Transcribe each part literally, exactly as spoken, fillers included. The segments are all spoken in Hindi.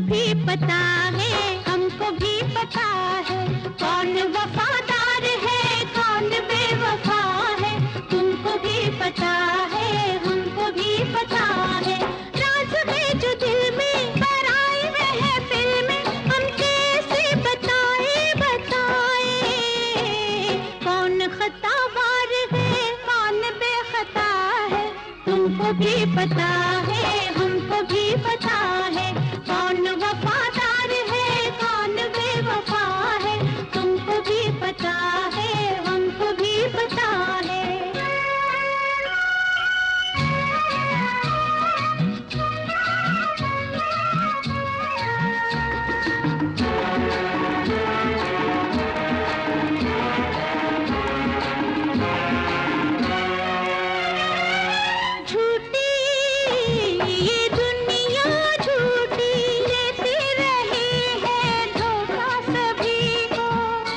भी पता है, हमको भी पता है, कौन वफादार है कौन बेवफा है। तुमको भी पता है, हमको भी पता है, राज है जो दिल में पराए महफिल में, हम कैसे बताए बताए। कौन खतावार है कौन बेखता है। तुमको भी पता है, हमको भी पता है, कौन वफादार है कौन बेवफा है। तुमको भी पता है, हमको भी पता है। झूठी ये दुनिया झूठी लेती रही है धोखा सभी को।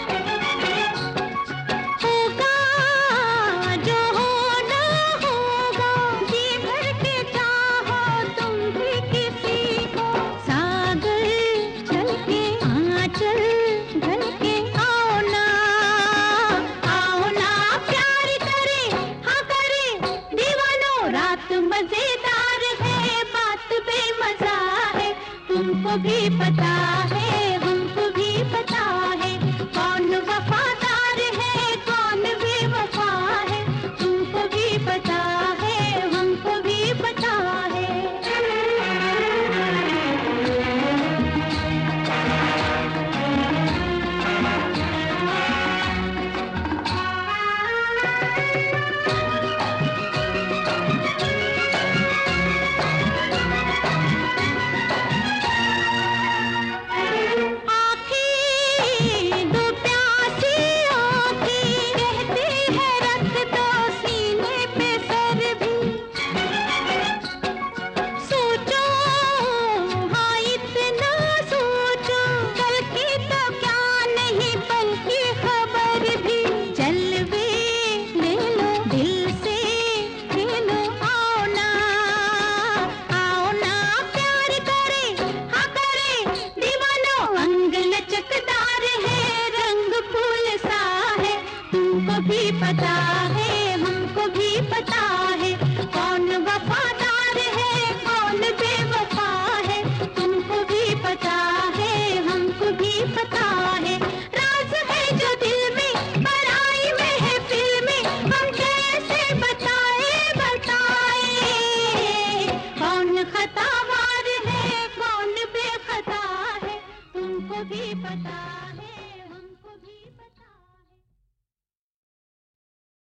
होगा जो होना होगा, जी भर के चाहो तुम भी किसी को। सागर चल के आंचल ढल के आओ ना, आओ ना प्यार करे हाँ करे दीवानो। रात मजेदार है बात बेमजा है। तुमको भी पता है, हमको भी पता है, कौन वफादार है कौन बेवफा है। तुमको भी पता है, हमको भी पता है। आँखें दो प्यासी आँखें कहती है रख दो सीने पे सर भी। सोचो हाँ इतना सोचो, कल की तो क्या नहीं पल की खबर भी। जलवे ले लो दिल से ले लो, आओ ना आओ ना प्यार करे हाँ करे दीवानो। अंग लचकदार है रंग फूल सा है। तुमको भी पता है, हमको भी पता है, कौन वफादार है कौन बेवफा है। तुमको भी पता है, हमको भी पता है, राज है जो दिल में पराई महफिल में, हम कैसे बताए बताए। कौन खतावार है कौन बेखता है। तुमको भी पता है।